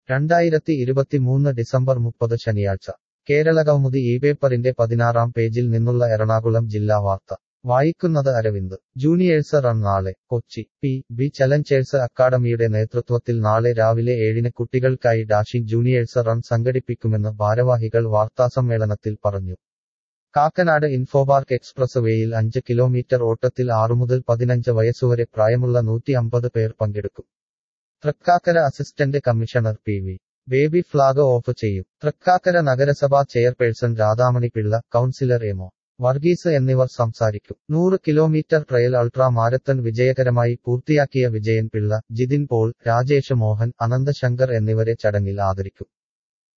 2023 December 30 ശനിയാഴ്ച കേരളകൗമുദി പേപ്പറിന്റെ 16-ാം പേജിൽ നിന്നുള്ള എറണാകുളം ജില്ലാ വാർത്ത വായിക്കുന്നത് അരവിന്ദ്. ജൂനിയേഴ്സ് റൺ നാളെ. കൊച്ചി ബി ചലഞ്ചേഴ്സ് അക്കാഡമിയുടെ നേതൃത്വത്തിൽ നാളെ രാവിലെ 7-ന് കുട്ടികൾക്കായി ഡാഷിംഗ് ജൂനിയേഴ്സ് റൺ സംഘടിപ്പിക്കുമെന്ന് ഭാരവാഹികൾ വാർത്താസമ്മേളനത്തിൽ പറഞ്ഞു. കാക്കനാട് ഇൻഫോപാർക്ക് എക്സ്പ്രസ് വേയിൽ 5 കിലോമീറ്റർ ഓട്ടത്തിൽ 6 മുതൽ 15 വയസ്സുവരെ പ്രായമുള്ള 150 പേർ പങ്കെടുക്കും. Thrikkakara assistant commissioner P V. Baby flag off ചെയ്യും. തൃക്കാക്കര നഗരസഭാ ചെയർപേഴ്സൺ രാധാമണി പിള്ള, കൗൺസിലർ എമോ. വർഗീസ് എന്നിവർ സംസാരിക്കും. 100 കിലോമീറ്റർ ട്രയൽ അൾട്രാ മാരത്തൺ വിജയകരമായി പൂർത്തിയാക്കിയ വിജയൻ പിള്ള, ജിതിൻ പോൾ, രാജേഷ് മോഹൻ, അനന്ത ശങ്കർ എന്നിവരെ ചടങ്ങിൽ ആദരിക്കും.